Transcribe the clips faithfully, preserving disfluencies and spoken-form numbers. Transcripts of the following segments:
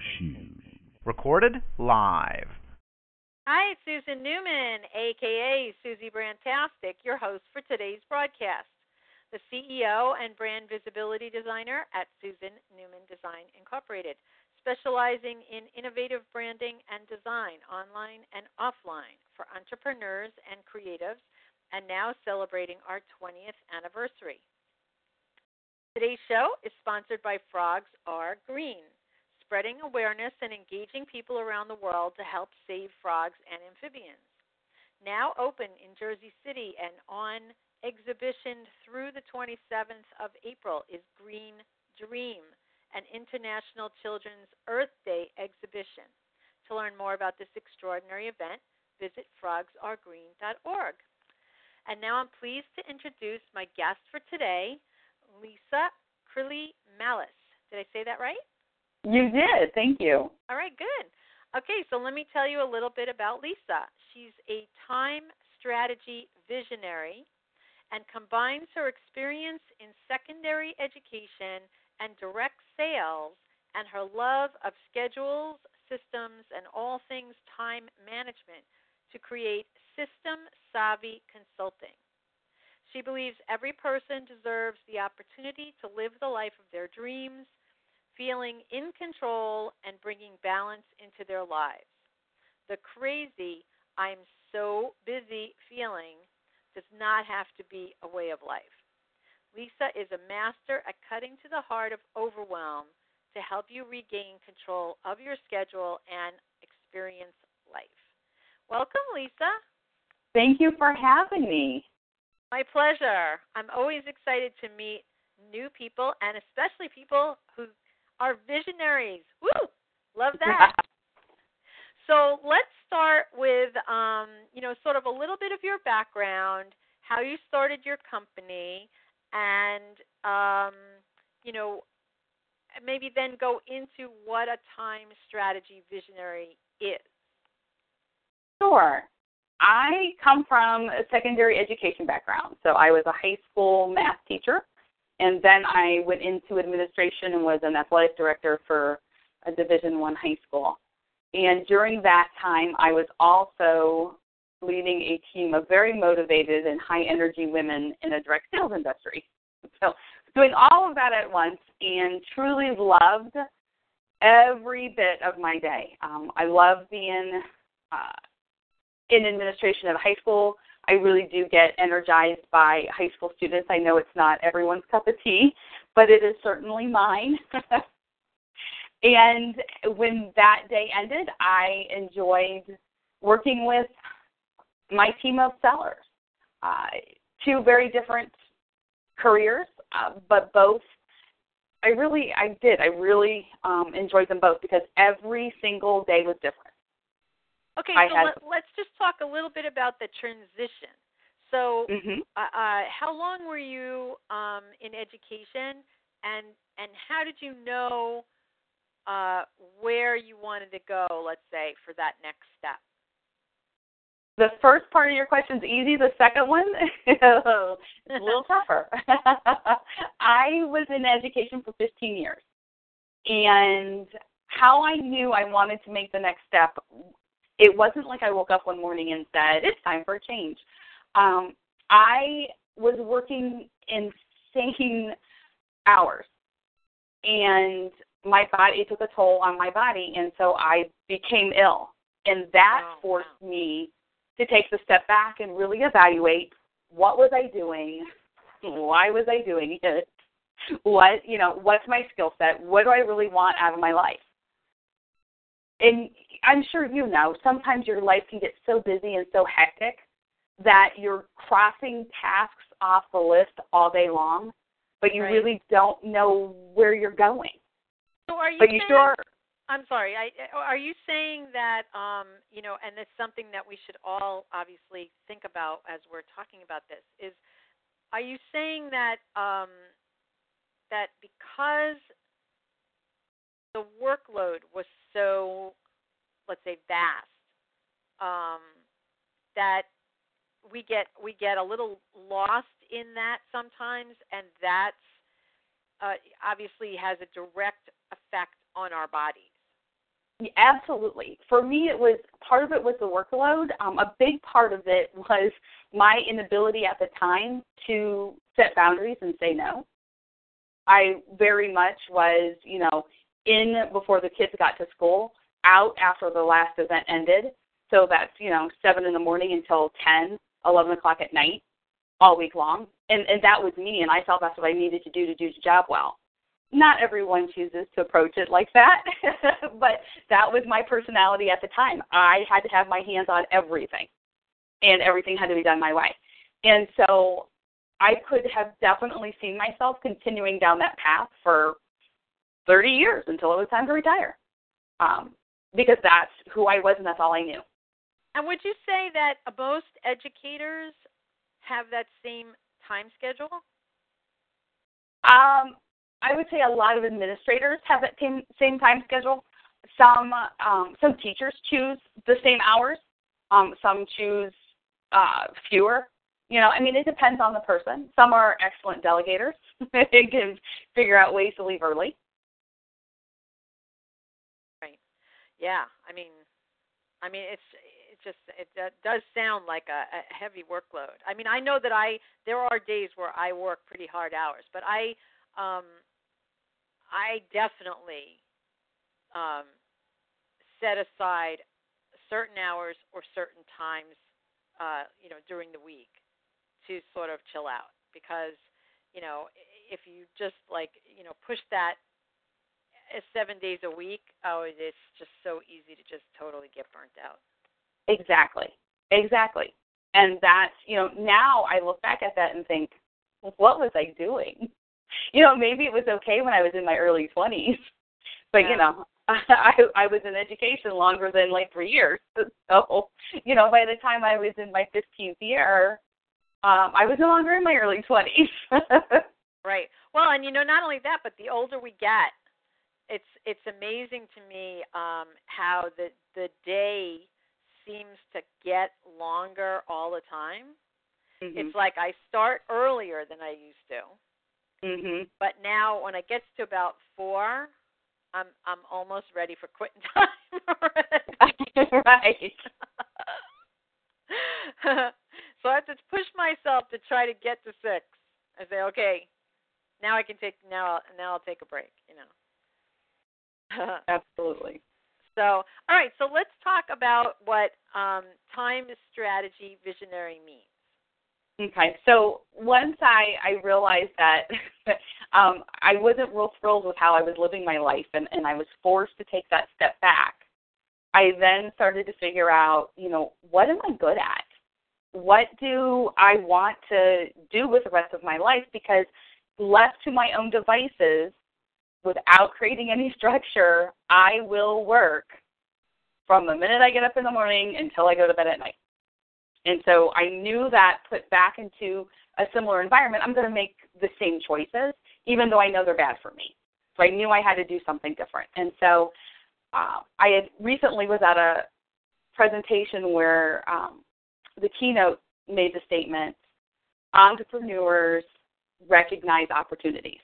Shoes. Recorded live. Hi, it's Susan Newman, a k a. Susie Brantastic, your host for today's broadcast, the C E O and brand visibility designer at Susan Newman Design Incorporated, specializing in innovative branding and design online and offline for entrepreneurs and creatives, and now celebrating our twentieth anniversary. Today's show is sponsored by Frogs Are Green, spreading awareness and engaging people around the world to help save frogs and amphibians. Now open in Jersey City and on exhibition through the twenty-seventh of April is Green Dream, an International Children's Earth Day exhibition. To learn more about this extraordinary event, visit frogs are green dot org. And now I'm pleased to introduce my guest for today, Lisa Crilly Malice. Did I say that right? You did. Thank you. All right, good. Okay, so let me tell you a little bit about Lisa. She's a time strategy visionary and combines her experience in secondary education and direct sales and her love of schedules, systems, and all things time management to create system-savvy consulting. She believes every person deserves the opportunity to live the life of their dreams, feeling in control and bringing balance into their lives. The crazy, I'm so busy feeling does not have to be a way of life. Lisa is a master at cutting to the heart of overwhelm to help you regain control of your schedule and experience life. Welcome, Lisa. Thank you for having me. My pleasure. I'm always excited to meet new people, and especially people who are visionaries. Woo! Love that. So let's start with, um, you know, sort of a little bit of your background, how you started your company, and, um, you know, maybe then go into what a time strategy visionary is. Sure. I come from a secondary education background. So I was a high school math teacher. And then I went into administration and was an athletic director for a Division One high school. And during that time, I was also leading a team of very motivated and high-energy women in the direct sales industry. So doing all of that at once and truly loved every bit of my day. Um, I love being uh, in administration of high school. I really do get energized by high school students. I know it's not everyone's cup of tea, but it is certainly mine. And when that day ended, I enjoyed working with my team of sellers. Uh, two very different careers, uh, but both, I really, I did. I really um, enjoyed them both because every single day was different. Okay, I so had, let, let's just talk a little bit about the transition. So mm-hmm. uh, uh, how long were you um, in education, and and how did you know uh, where you wanted to go, let's say, for that next step? The first part of your question is easy. The second one is a little tougher. I was in education for fifteen years, and how I knew I wanted to make the next step, it wasn't like I woke up one morning and said, it's time for a change. Um, I was working insane hours, and my body, it took a toll on my body, and so I became ill. And that oh, forced wow. me to take the step back and really evaluate what was I doing, why was I doing it, what, you know, what's my skill set, what do I really want out of my life. And I'm sure you know, sometimes your life can get so busy and so hectic that you're crossing tasks off the list all day long, but you right. really don't know where you're going. So are you but saying, you sure? I'm sorry, I, are you saying that, um, you know, and it's something that we should all obviously think about as we're talking about this, is are you saying that um, that because the workload was so, let's say, vast, um, that we get we get a little lost in that sometimes, and that's uh, obviously has a direct effect on our bodies? Absolutely. For me, it was part of it was the workload. Um, a big part of it was my inability at the time to set boundaries and say no. I very much was, you know, in before the kids got to school, out after the last event ended. So that's, you know, seven in the morning until ten, eleven o'clock at night, all week long. And, and that was me, and I felt that's what I needed to do to do the job well. Not everyone chooses to approach it like that, but that was my personality at the time. I had to have my hands on everything, and everything had to be done my way. And so I could have definitely seen myself continuing down that path for thirty years until it was time to retire, um, because that's who I was and that's all I knew. And would you say that most educators have that same time schedule? Um, I would say a lot of administrators have that same, same time schedule. Some um, some teachers choose the same hours. Um, some choose uh, fewer. You know, I mean, it depends on the person. Some are excellent delegators. They can figure out ways to leave early. Right. Yeah. I mean, I mean, it's it just it uh, does sound like a, a heavy workload. I mean, I know that I there are days where I work pretty hard hours, but I um, I definitely um, set aside certain hours or certain times, uh, you know, during the week to sort of chill out, because, you know, if you just like, you know, push that seven days a week, oh, it's just so easy to just totally get burnt out. Exactly. Exactly. And that's, you know, now I look back at that and think, well, what was I doing? You know, maybe it was okay when I was in my early twenties, but, yeah. you know, I, I was in education longer than like three years. So, you know, by the time I was in my fifteenth year, um, I was no longer in my early twenties. Right. Well, and, you know, not only that, but the older we get, it's it's amazing to me um, how the the day seems to get longer all the time. Mm-hmm. It's like I start earlier than I used to. Mm-hmm. But now when it gets to about four, I'm I'm almost ready for quitting time already. Right. So I have to push myself to try to get to six. I say, okay, now I can take now now I'll take a break, you know. Absolutely. So, all right, so let's talk about what um, time strategy visionary means. Okay, so once I, I realized that um, I wasn't real thrilled with how I was living my life, and, and I was forced to take that step back, I then started to figure out, you know, what am I good at? What do I want to do with the rest of my life? Because left to my own devices, without creating any structure, I will work from the minute I get up in the morning until I go to bed at night. And so I knew that put back into a similar environment, I'm going to make the same choices, even though I know they're bad for me. So I knew I had to do something different. And so uh, I had recently was at a presentation where um, the keynote made the statement, entrepreneurs recognize opportunities.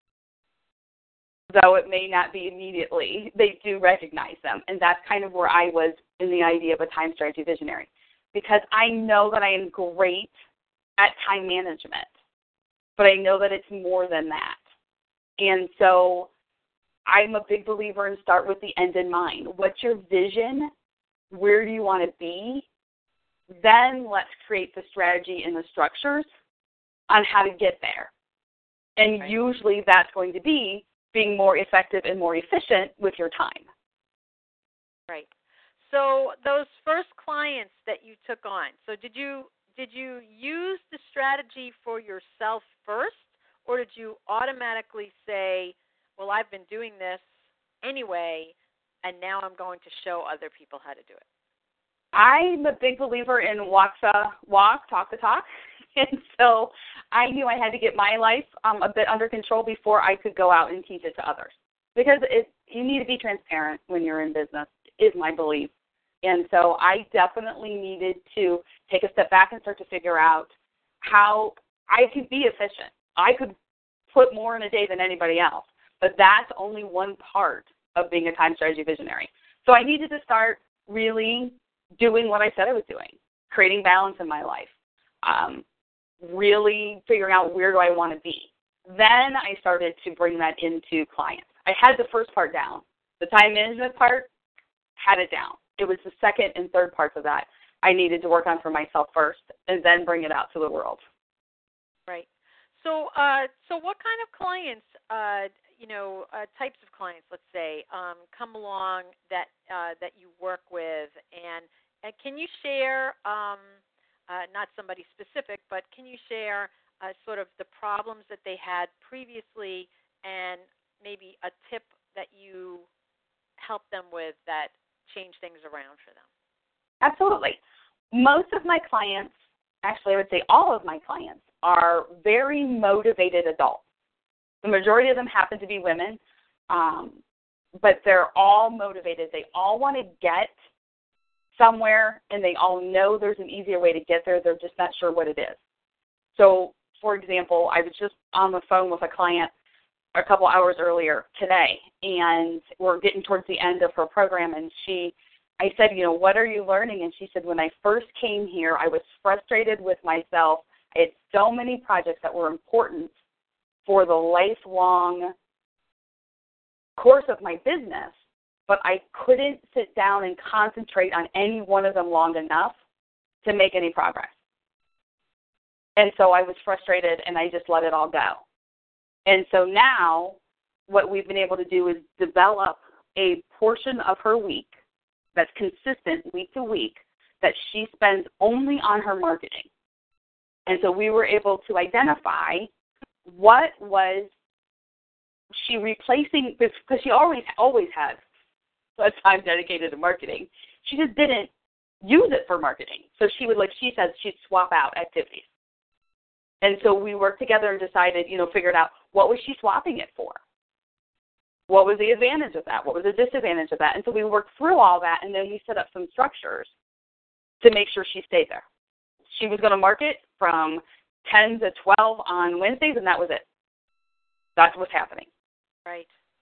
Though it may not be immediately, they do recognize them. And that's kind of where I was in the idea of a time strategy visionary. Because I know that I am great at time management, but I know that it's more than that. And so I'm a big believer in start with the end in mind. What's your vision? Where do you want to be? Then let's create the strategy and the structures on how to get there. And right. Usually that's going to be being more effective and more efficient with your time. Right. So those first clients that you took on, so did you did you use the strategy for yourself first, or did you automatically say, well, I've been doing this anyway, and now I'm going to show other people how to do it? I'm a big believer in walk the walk, talk the talk. And so I knew I had to get my life um, a bit under control before I could go out and teach it to others. Because it, you need to be transparent when you're in business, is my belief. And so I definitely needed to take a step back and start to figure out how I could be efficient. I could put more in a day than anybody else, but that's only one part of being a time strategy visionary. So I needed to start really doing what I said I was doing, creating balance in my life, um, really figuring out where do I want to be. Then I started to bring that into clients. I had the first part down. The time management part, had it down. It was the second and third parts of that I needed to work on for myself first and then bring it out to the world. Right. So, uh, so what kind of clients, uh, you know, uh, types of clients, let's say, um, come along that uh, that you work with, and, and can you share, um, uh, not somebody specific, but can you share uh, sort of the problems that they had previously, and maybe a tip that you helped them with that changed things around for them? Absolutely. Most of my clients, actually I would say all of my clients, are very motivated adults. The majority of them happen to be women, um, but they're all motivated. They all want to get somewhere, and they all know there's an easier way to get there. They're just not sure what it is. So, for example, I was just on the phone with a client a couple hours earlier today, and we're getting towards the end of her program, and she, I said, you know, what are you learning? And she said, when I first came here, I was frustrated with myself. I had so many projects that were important for the lifelong course of my business, but I couldn't sit down and concentrate on any one of them long enough to make any progress. And so I was frustrated, and I just let it all go. And so now what we've been able to do is develop a portion of her week that's consistent week to week that she spends only on her marketing. And so we were able to identify what was she replacing, because she always always had a time dedicated to marketing. She just didn't use it for marketing. So she would, like she says, she'd swap out activities. And so we worked together and decided, you know, figured out what was she swapping it for? What was the advantage of that? What was the disadvantage of that? And so we worked through all that, and then we set up some structures to make sure she stayed there. She was going to market from ten to twelve on Wednesdays, and that was it. That's what's happening. Right.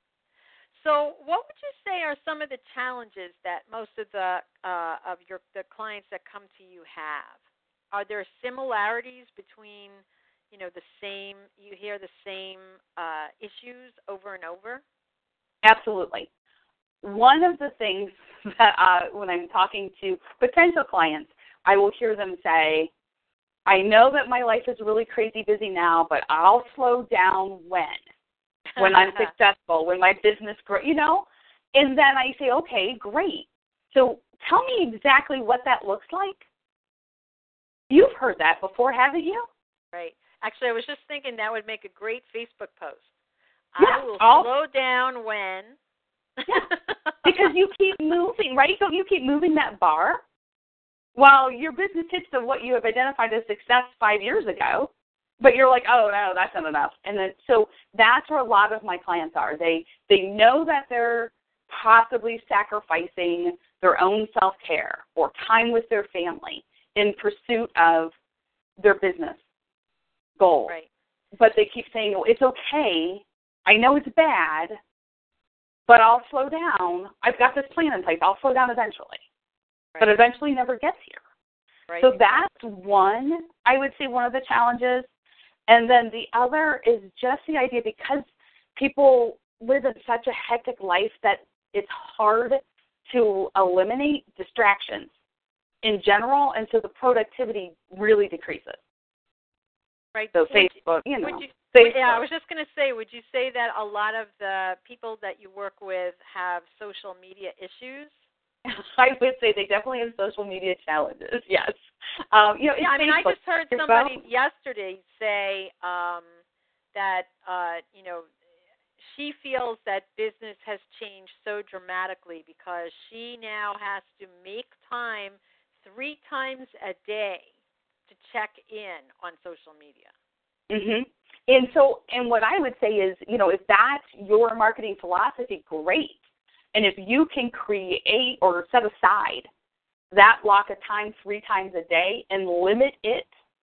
So what would you say are some of the challenges that most of the uh, of your the clients that come to you have? Are there similarities between, you know, the same, you hear the same uh, issues over and over? Absolutely. One of the things that uh, when I'm talking to potential clients, I will hear them say, I know that my life is really crazy busy now, but I'll slow down when? When I'm successful, when my business grows, you know? And then I say, okay, great. So tell me exactly what that looks like. You've heard that before, haven't you? Right. Actually, I was just thinking that would make a great Facebook post. Yeah, I will I'll, slow down when. Yeah, because you keep moving, right? So you keep moving that bar while your business hits to what you have identified as success five years ago, but you're like, oh, no, that's not enough. And then so that's where a lot of my clients are. They they know that they're possibly sacrificing their own self-care or time with their family in pursuit of their business goals. Right. But they keep saying, oh, it's okay. I know it's bad, but I'll slow down. I've got this plan in place. I'll slow down eventually. Right. But eventually never gets here. Right. So that's one, I would say, one of the challenges. And then the other is just the idea, because people live in such a hectic life that it's hard to eliminate distractions in general, and so the productivity really decreases. Right. So would Facebook, you, you know. You, Facebook. Yeah, I was just going to say, would you say that a lot of the people that you work with have social media issues? I would say they definitely have social media challenges, yes. Um, you know, yeah, I mean, Facebook. I just heard somebody yesterday say um, that, uh, you know, she feels that business has changed so dramatically because she now has to make time three times a day to check in on social media. Mhm. And so, and what I would say is, you know, if that's your marketing philosophy, great. And if you can create or set aside that block of time three times a day and limit it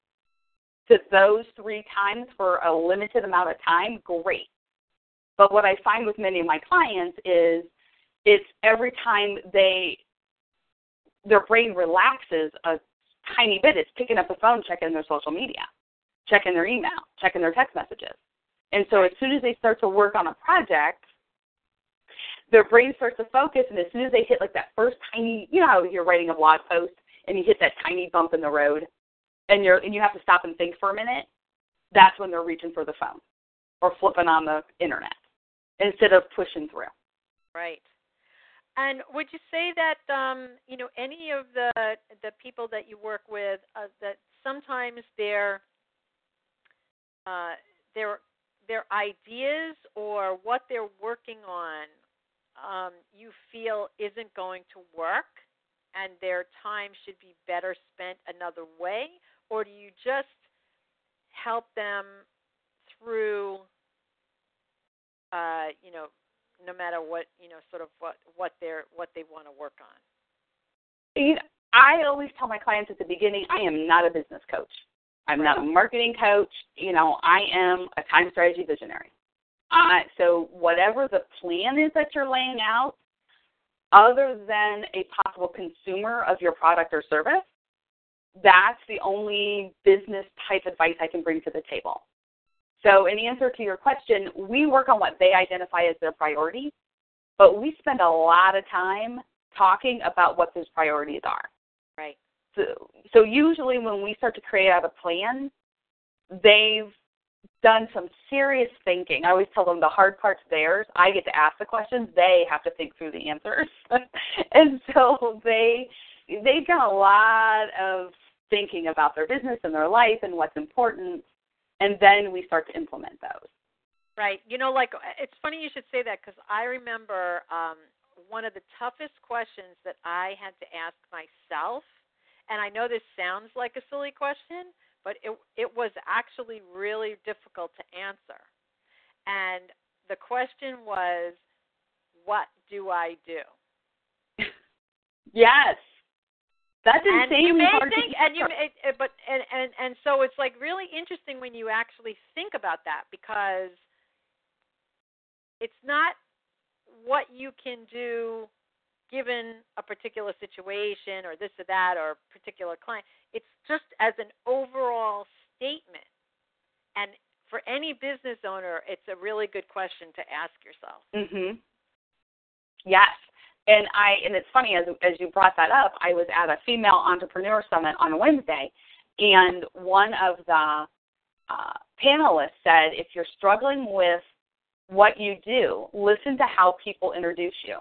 to those three times for a limited amount of time, great. But what I find with many of my clients is it's every time they their brain relaxes a tiny bit, it's picking up the phone, checking their social media, checking their email, checking their text messages. And so as soon as they start to work on a project, their brain starts to focus, and as soon as they hit like that first tiny, you know how you're writing a blog post and you hit that tiny bump in the road and you're and you have to stop and think for a minute, that's when they're reaching for the phone or flipping on the internet instead of pushing through. Right. And would you say that um, you know, any of the the people that you work with, uh, that sometimes their uh, their their ideas or what they're working on, um, you feel isn't going to work, and their time should be better spent another way, or do you just help them through, uh, you know, no matter what, you know, sort of what, what they're what they want to work on? You know, I always tell my clients at the beginning, I am not a business coach. I'm Right. not a marketing coach. You know, I am a time strategy visionary. Uh, so whatever the plan is that you're laying out, other than a possible consumer of your product or service, that's the only business type advice I can bring to the table. So in answer to your question, we work on what they identify as their priorities, but we spend a lot of time talking about what those priorities are. Right. So, so usually when we start to create out a plan, they've done some serious thinking. I always tell them the hard part's theirs. I get to ask the questions. They have to think through the answers. And so they, they've done a lot of thinking about their business and their life and what's important, and then we start to implement those. Right. You know, like, it's funny you should say that, because I remember um, one of the toughest questions that I had to ask myself, and I know this sounds like a silly question, but it it was actually really difficult to answer. And the question was, what do I do? Yes. That's and insanely you may hard think, to and you may, but and, and and so it's like really interesting when you actually think about that, because it's not what you can do given a particular situation or this or that or a particular client. It's just as an overall statement. And for any business owner, it's a really good question to ask yourself. Mhm. Yes. And I and it's funny, as as you brought that up, I was at a female entrepreneur summit on Wednesday, and one of the uh, panelists said, if you're struggling with what you do, listen to how people introduce you.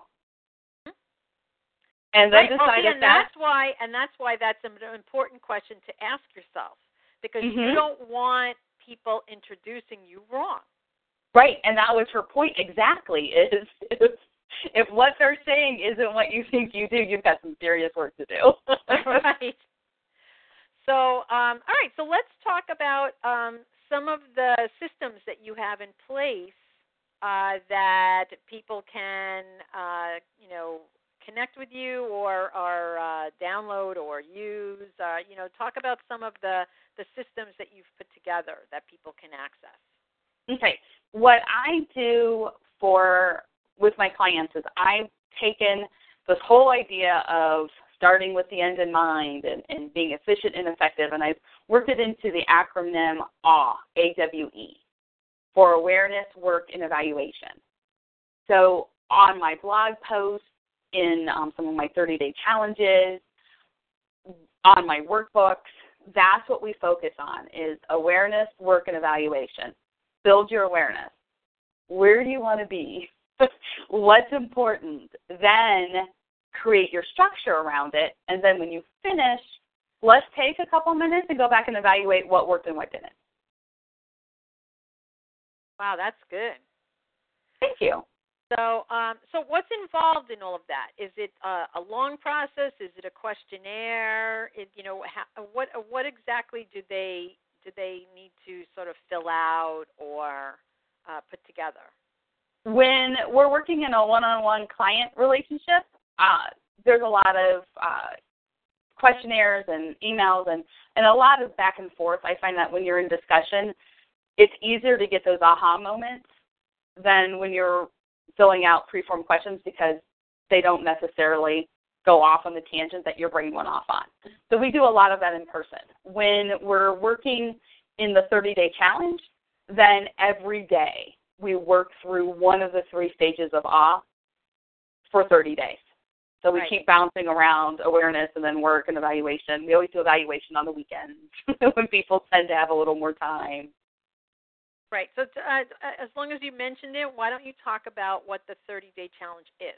And then right. decide oh, if and that, that's why and that's why that's an important question to ask yourself, because mm-hmm. you don't want people introducing you wrong. Right, and that was her point exactly, is if, if what they're saying isn't what you think you do, you've got some serious work to do. Right. So, um, all right, so let's talk about um, some of the systems that you have in place uh, that people can, uh, you know, connect with you or, or uh, download or use. Uh, you know, talk about some of the, the systems that you've put together that people can access. Okay. What I do for with my clients is I've taken this whole idea of starting with the end in mind and, and being efficient and effective, and I've worked it into the acronym A W E, A W E, for awareness, work, and evaluation. So on my blog posts, in um, some of my thirty-day challenges, on my workbooks, that's what we focus on, is awareness, work, and evaluation. Build your awareness. Where do you want to be? What's important? Then create your structure around it, and then when you finish, let's take a couple minutes and go back and evaluate what worked and what didn't. Wow, that's good. Thank you. So, um, so what's involved in all of that? Is it uh, a long process? Is it a questionnaire? It, you know, how, what what exactly do they do they need to sort of fill out or uh, put together? When we're working in a one-on-one client relationship, uh, there's a lot of uh, questionnaires and emails and, and a lot of back and forth. I find that when you're in discussion, it's easier to get those aha moments than when you're filling out pre-form questions, because they don't necessarily go off on the tangent that your brain went off on. So we do a lot of that in person. When we're working in the thirty-day challenge, then every day we work through one of the three stages of awe for thirty days. So we right. keep bouncing around awareness and then work and evaluation. We always do evaluation on the weekends when people tend to have a little more time. Right. So uh, as long as you mentioned it, why don't you talk about what the thirty-day challenge is?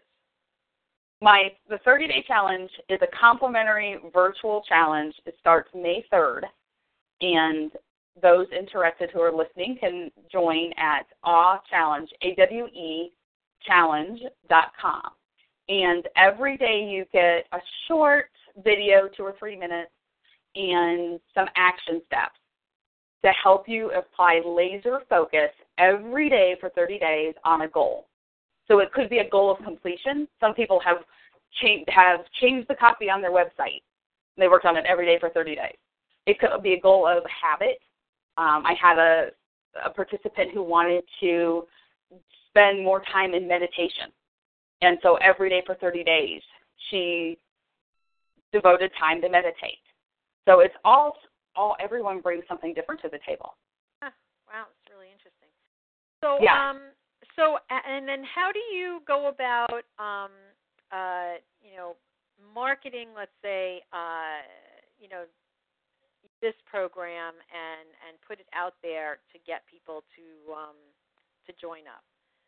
My the thirty-day challenge is a complimentary virtual challenge. It starts May third, and those interested who are listening can join at awe challenge, A W E challenge dot com. And every day you get a short video, two or three minutes, and some action steps to help you apply laser focus every day for thirty days on a goal. So it could be a goal of completion. Some people have changed, have changed the copy on their website. They worked on it every day for thirty days. It could be a goal of habit. Um, I had a, a participant who wanted to spend more time in meditation. And so every day for thirty days, she devoted time to meditate. So it's all, all everyone brings something different to the table. Huh. Wow, it's really interesting. So, yeah. um, so, and then how do you go about, um, uh, you know, marketing, let's say, uh, you know, this program and, and put it out there to get people to um, to join up?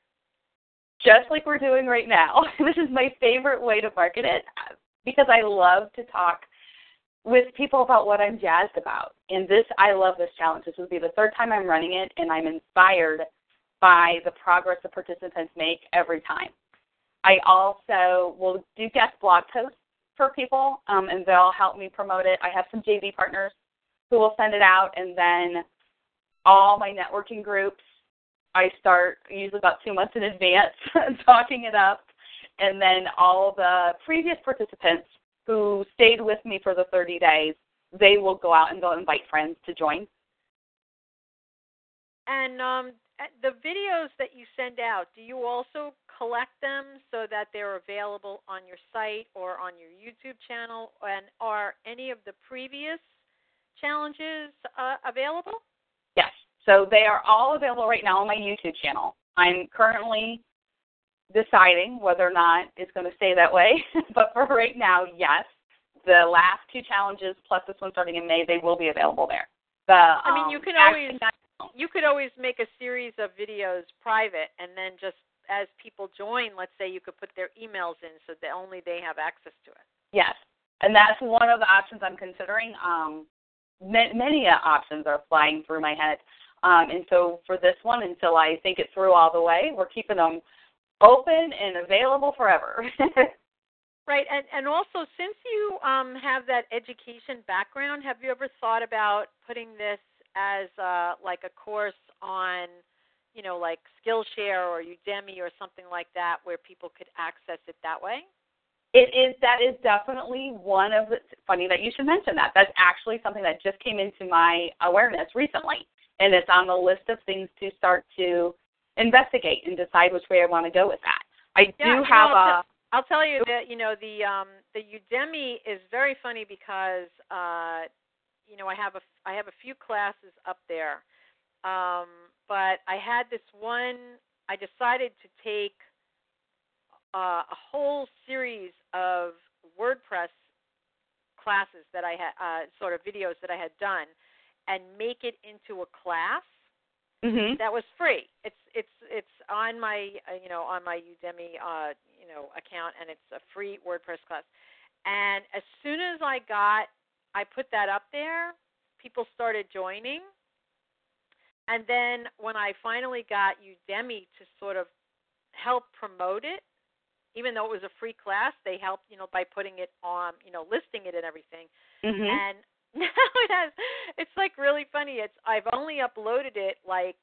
Just like we're doing right now. This is my favorite way to market it because I love to talk with people about what I'm jazzed about. And this, I love this challenge. This will be the third time I'm running it, and I'm inspired by the progress the participants make every time. I also will do guest blog posts for people, um, and they'll help me promote it. I have some J V partners who will send it out, and then all my networking groups, I start usually about two months in advance talking it up, and then all the previous participants who stayed with me for the thirty days, they will go out and they'll invite friends to join. And um, the videos that you send out, do you also collect them so that they're available on your site or on your YouTube channel? And are any of the previous challenges uh, available? Yes. So they are all available right now on my YouTube channel. I'm currently deciding whether or not it's going to stay that way. But for right now, yes. The last two challenges plus this one starting in May, they will be available there. The, I mean, you um, can always you could always make a series of videos private, and then just as people join, let's say you could put their emails in so that only they have access to it. Yes, and that's one of the options I'm considering. Um, many options are flying through my head. Um, and so for this one, until I think it through all the way, we're keeping them open and available forever. Right, and, and also since you um, have that education background, have you ever thought about putting this as uh, like a course on, you know, like Skillshare or Udemy or something like that where people could access it that way? It is. That is definitely one of the, funny that you should mention that. That's actually something that just came into my awareness recently. And it's on the list of things to start to investigate and decide which way I want to go with that. I yeah, do have know, a... I'll tell you that, you know, the um, the Udemy is very funny because, uh, you know, I have a, I have a few classes up there. Um, but I had this one, I decided to take uh, a whole series of WordPress classes that I had, uh, sort of videos that I had done, and make it into a class mm-hmm. that was free. It's it's it's on my uh, you know on my Udemy uh, you know account, and it's a free WordPress class. And as soon as I got, I put that up there, people started joining. And then when I finally got Udemy to sort of help promote it, even though it was a free class, they helped, you know, by putting it on, you know, listing it and everything. Mm-hmm. And now it has, it's like really funny. It's, I've only uploaded it like,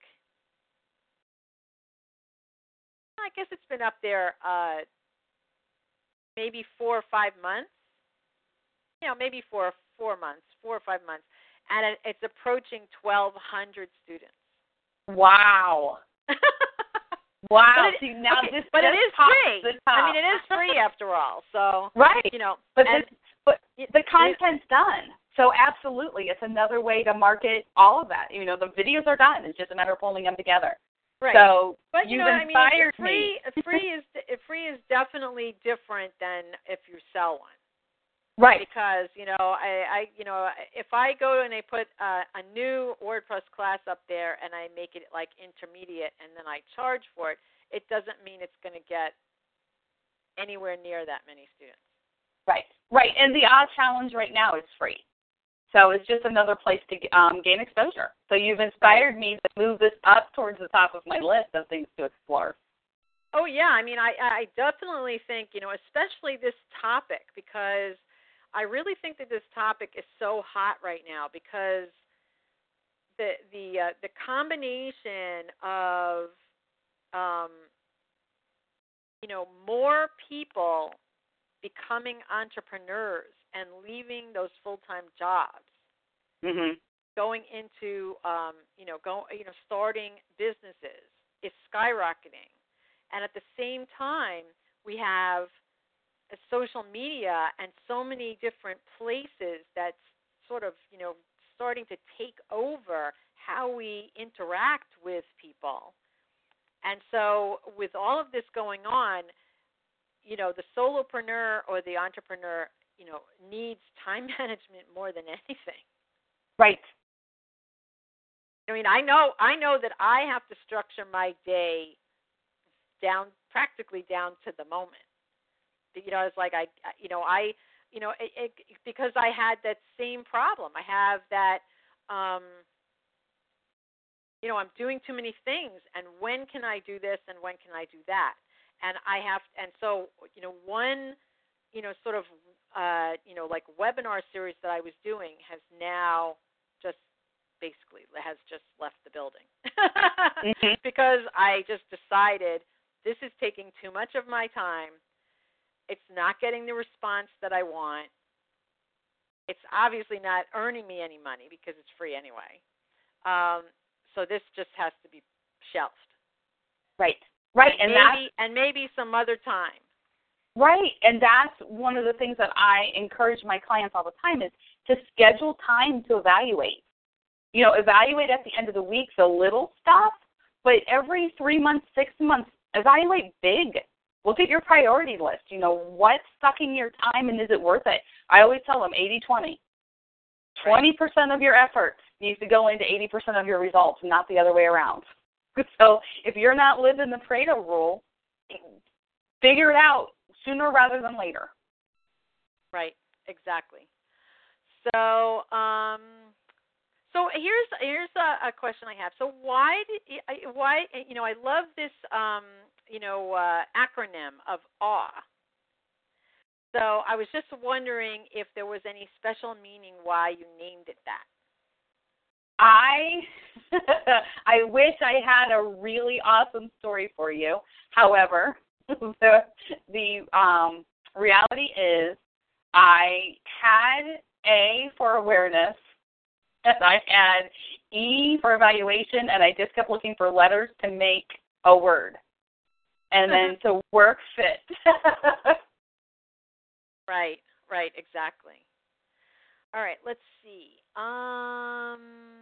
I guess it's been up there uh, maybe four or five months. You know, maybe four, four months, four or five months. And it, it's approaching twelve hundred students. Wow. Wow. But it, See, now okay, this, but this it is pops free. the top. I mean, it is free after all. So right. You know, but and, this, but it, the content's it, done. So absolutely, it's another way to market all of that. You know, the videos are done. It's just a matter of pulling them together. Right. So but you you've know, I mean, inspired free, me. free is free is definitely different than if you sell one. Right. Because, you know, I, I you know, if I go and I put uh, a new WordPress class up there and I make it like intermediate and then I charge for it, it doesn't mean it's going to get anywhere near that many students. Right. Right. And the Oz Challenge right now is free. So it's just another place to um, gain exposure. So you've inspired me to move this up towards the top of my list of things to explore. Oh, yeah. I mean, I, I definitely think, you know, especially this topic, because I really think that this topic is so hot right now because the the uh, the combination of um, you know, more people becoming entrepreneurs and leaving those full-time jobs, mm-hmm. going into um, you know go you know starting businesses is skyrocketing, and at the same time we have social media and so many different places that's sort of, you know, starting to take over how we interact with people. And so with all of this going on, you know, the solopreneur or the entrepreneur, you know, needs time management more than anything. Right. I mean, I know I know that I have to structure my day down, practically down to the moment. You know, it's like I, you know, I, you know, it, it, because I had that same problem. I have that, um, you know, I'm doing too many things, and when can I do this, and when can I do that? And I have, and so, you know, one, you know, sort of, uh, you know, like webinar series that I was doing has now just basically has just left the building mm-hmm. because I just decided this is taking too much of my time. It's not getting the response that I want. It's obviously not earning me any money because it's free anyway. Um, so this just has to be shelved. Right. Right. And, and maybe that's, and maybe some other time. Right. And that's one of the things that I encourage my clients all the time is to schedule time to evaluate. You know, evaluate at the end of the week the little stuff, but every three months, six months, evaluate big. Look at your priority list. You know, what's sucking your time and is it worth it? I always tell them eighty twenty. twenty percent of your effort needs to go into eighty percent of your results, not the other way around. So if you're not living the Pareto rule, figure it out sooner rather than later. Right, exactly. So, um, so here's here's a, a question I have. So why did why you know I love this um, you know uh, acronym of A W E. So I was just wondering if there was any special meaning why you named it that. I I wish I had a really awesome story for you. However, the the um, reality is I had A for awareness, and I had E for evaluation, and I just kept looking for letters to make a word. And then to work fit. Right, right, exactly. All right, let's see. Um,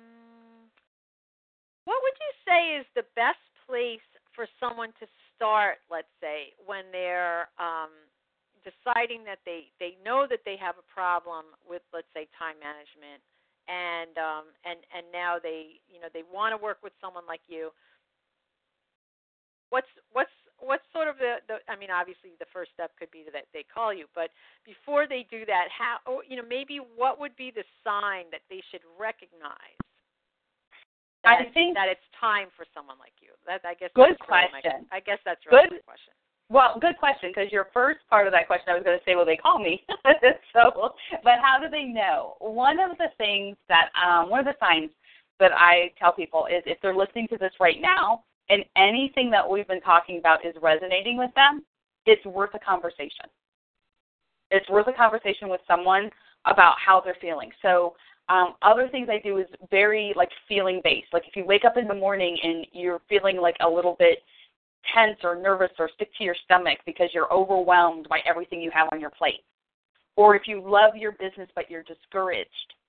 what would you say is the best place for someone to start, let's say, when they're um, deciding that they, they know that they have a problem with, let's say, time management, and um, and and now they you know they want to work with someone like you. What's what's what's sort of the, the I mean, obviously the first step could be that they call you, but before they do that, how you know maybe what would be the sign that they should recognize that, I think that it's time for someone like you? That I guess good that's question. Really my, I guess that's really good. my question. Well, good question, because your first part of that question, I was going to say, well, they call me. So, but how do they know? One of the things that, um, one of the signs that I tell people is if they're listening to this right now and anything that we've been talking about is resonating with them, it's worth a conversation. It's worth a conversation with someone about how they're feeling. So um, other things I do is very, like, feeling-based. Like if you wake up in the morning and you're feeling like a little bit tense or nervous or sick to your stomach because you're overwhelmed by everything you have on your plate. Or if you love your business but you're discouraged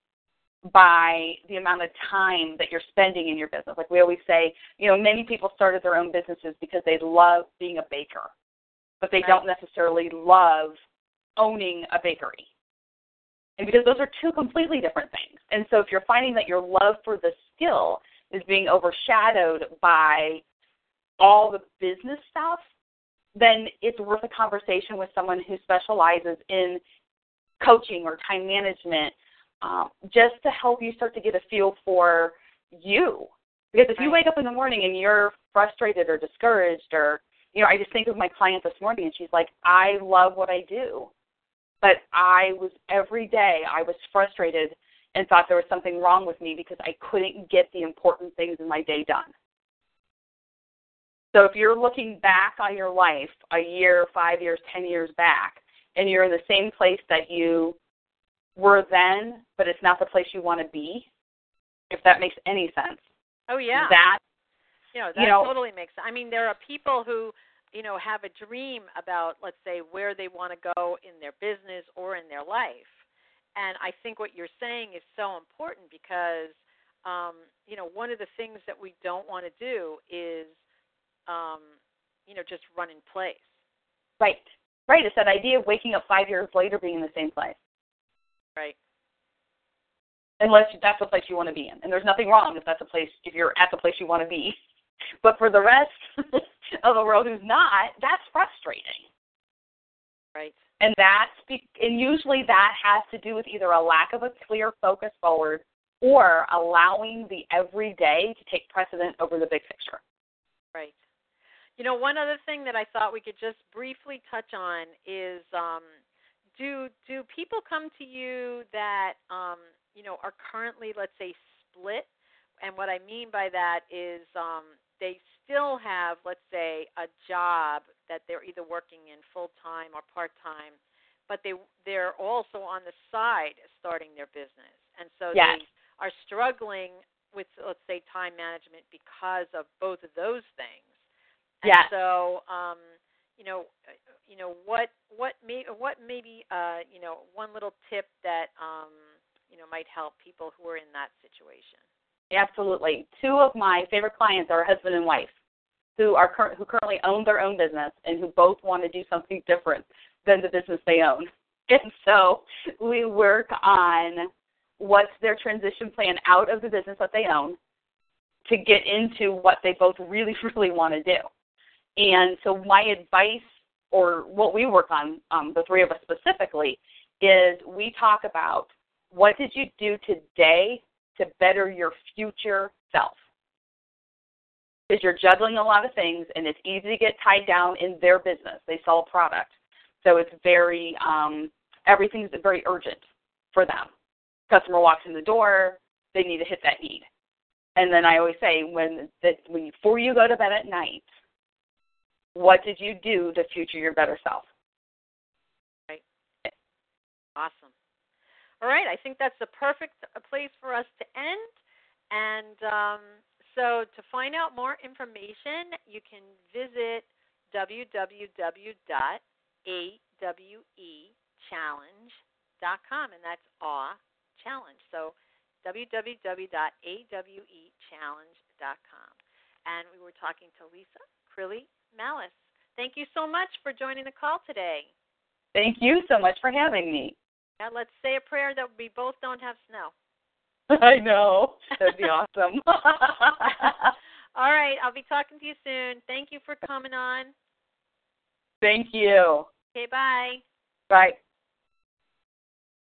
by the amount of time that you're spending in your business. Like we always say, you know, many people started their own businesses because they love being a baker, but they right. don't necessarily love owning a bakery. And because those are two completely different things. And so if you're finding that your love for the skill is being overshadowed by all the business stuff, then it's worth a conversation with someone who specializes in coaching or time management, um, just to help you start to get a feel for you. Because if you wake up in the morning and you're frustrated or discouraged, or, you know, I just think of my client this morning and she's like, I love what I do, but I was, every day I was frustrated and thought there was something wrong with me because I couldn't get the important things in my day done. So if you're looking back on your life a year, five years, ten years back, and you're in the same place that you were then, but it's not the place you want to be, if that makes any sense. Oh, yeah. That, you know, that you know, totally makes sense. I mean, there are people who, you know, have a dream about, let's say, where they want to go in their business or in their life. And I think what you're saying is so important because, um, you know, one of the things that we don't want to do is, um, you know, just run in place. Right. Right. It's that idea of waking up five years later being in the same place. Right. Unless that's the place you want to be in. And there's nothing wrong if that's a place, if you're at the place you want to be. But for the rest of the world who's not, that's frustrating. Right. And that's be, and usually that has to do with either a lack of a clear focus forward or allowing the everyday to take precedent over the big picture. Right. You know, one other thing that I thought we could just briefly touch on is um, do do people come to you that, um, you know, are currently, let's say, split? And what I mean by that is um, they still have, let's say, a job that they're either working in full-time or part-time, but they, they're also on the side starting their business. And so yes. they are struggling with, let's say, time management because of both of those things. And yes. so, um, you know, you know what what may what maybe uh, you know one little tip that um, you know might help people who are in that situation. Absolutely. Two of my favorite clients are husband and wife who are cur- who currently own their own business and who both want to do something different than the business they own. And so we work on what's their transition plan out of the business that they own to get into what they both really, really want to do. And so my advice, or what we work on, um, the three of us specifically, is we talk about what did you do today to better your future self? Because you're juggling a lot of things, and it's easy to get tied down in their business. They sell a product. So it's very, um, everything's very urgent for them. Customer walks in the door, they need to hit that need. And then I always say, when that when before you go to bed at night, what did you do to future your better self? Right. Awesome. All right. I think that's the perfect place for us to end. And um, so to find out more information, you can visit w w w dot a w e challenge dot com, and that's awe challenge. So w w w dot a w e challenge dot com. And we were talking to Lisa Crilly Malice. Thank you so much for joining the call today. Thank you so much for having me. Now let's say a prayer that we both don't have snow. I know. That'd be awesome. All right. I'll be talking to you soon. Thank you for coming on. Thank you. Okay, bye. Bye.